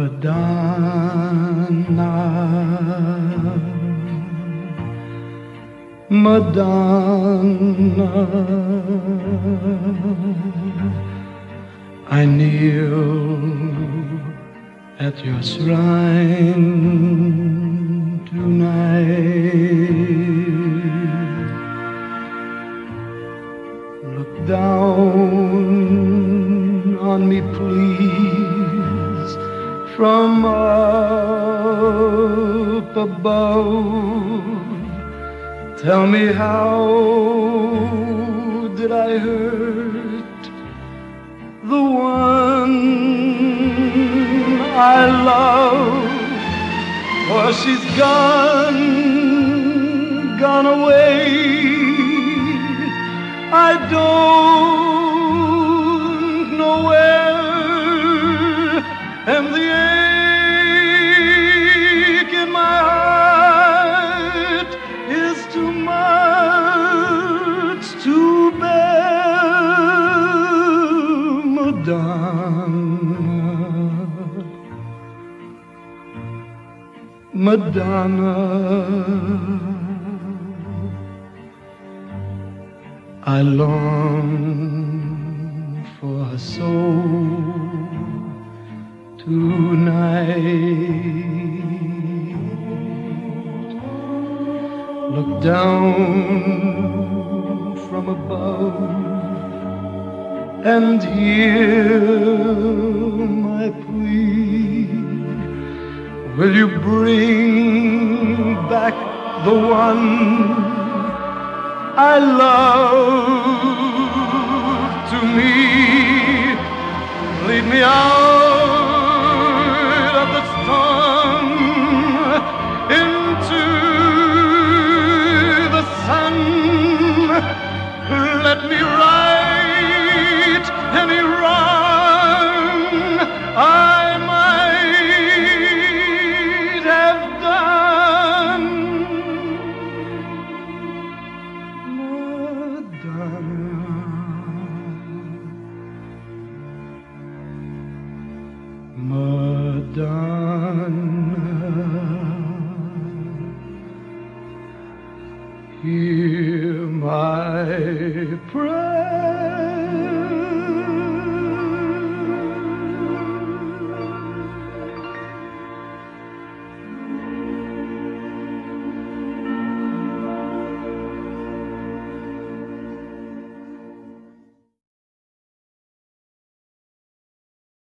Madonna, Madonna, I kneel at your shrine tonight. Look down on me, please, from up above. Tell me, how did I hurt the one I love? For she's gone away. I don't know where, and the ache in my heart is too much to bear. Madonna, Madonna, I long for her soul tonight. Look down from above and hear my plea. Will you bring back the one I love to me? Lead me out of the storm into the sun. Let me right any wrong I might have done. Madonna, hear my prayer.